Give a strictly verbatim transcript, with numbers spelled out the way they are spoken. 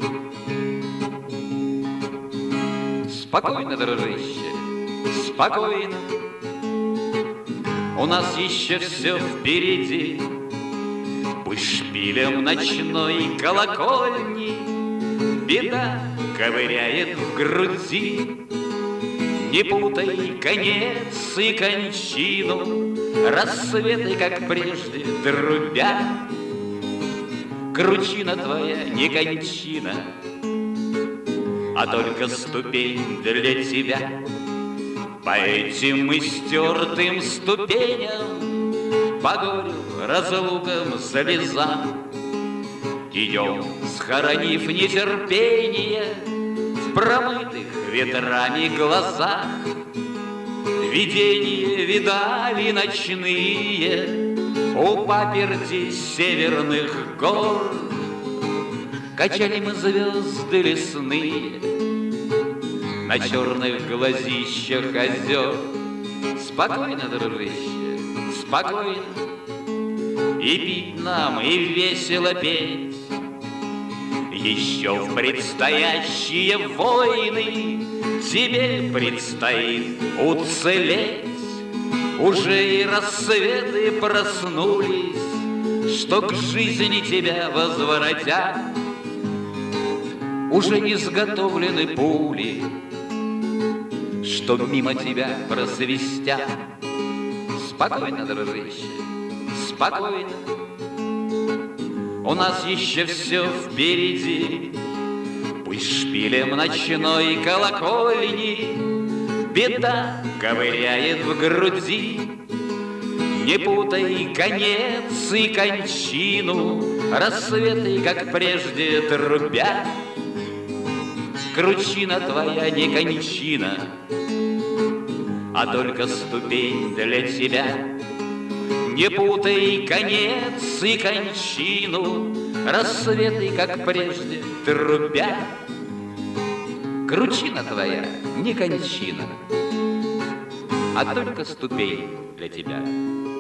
Спокойно, дружище, спокойно. У нас еще все впереди. Пусть шпилем ночной колокольни беда ковыряет в груди. Не путай конец и кончину, рассветы, как прежде, трубя. Кручина твоя не кончина, а только ступень для тебя. По этим истертым ступеням, по горю, разлукам, слезам, идем, схоронив нетерпение в промытых ветрами глазах. Видения видали ночные у паперти северных гор. Качали мы звезды лесные на черных глазищах озер. Спокойно, дружище, спокойно. И пить нам, и весело петь. Еще в предстоящие войны тебе предстоит уцелеть. Уже и рассветы проснулись, что к жизни тебя возвратят. Уже изготовлены пули, что мимо тебя просвистят. Спокойно, дружище, спокойно. У нас еще все впереди. Пусть шпилем ночной колокольни беда ковыряет в груди. Не путай конец и кончину, рассветы, как прежде, трубя. Кручина твоя не кончина, а только ступень для тебя. Не путай конец и кончину, рассветы, как прежде, трубя. Кручина твоя не кончина, а только ступень для тебя.